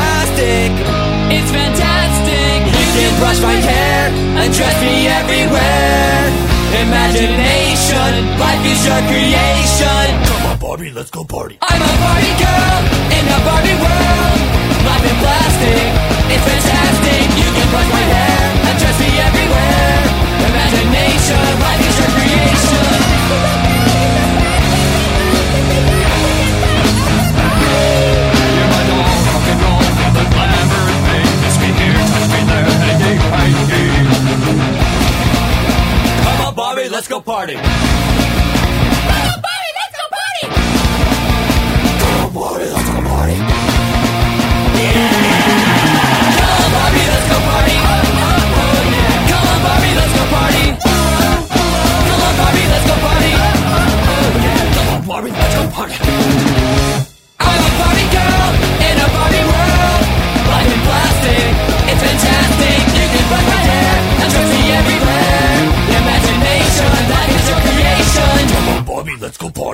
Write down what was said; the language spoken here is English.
plastic. It's fantastic. You can brush my hair and dress me everywhere. Imagination, life is your creation. Come on, Barbie, let's go party. I'm a Barbie girl in a Barbie world. Life in plastic, it's fantastic. You can brush my hair and dress me everywhere. Imagination, life is your creation. You're my doll, rock and roll, feel the glamour and fame. Kiss me here, touch me there, hey, hey, hey, hey. Come on, Barbie, let's go party. Come on, Barbie, let's go party. Come on, Barbie, let's go party. Come on, Barbie, let's go party. Come on, Barbie, let's go party. Come on, Barbie, let's go party. Come on, Barbie, let's go party. I'm a Barbie girl in a Barbie world. Life in plastic, it's fantastic. You can brush my hair and dress me everywhere. Imagination, life is your creation. Come on, Barbie, let's go party.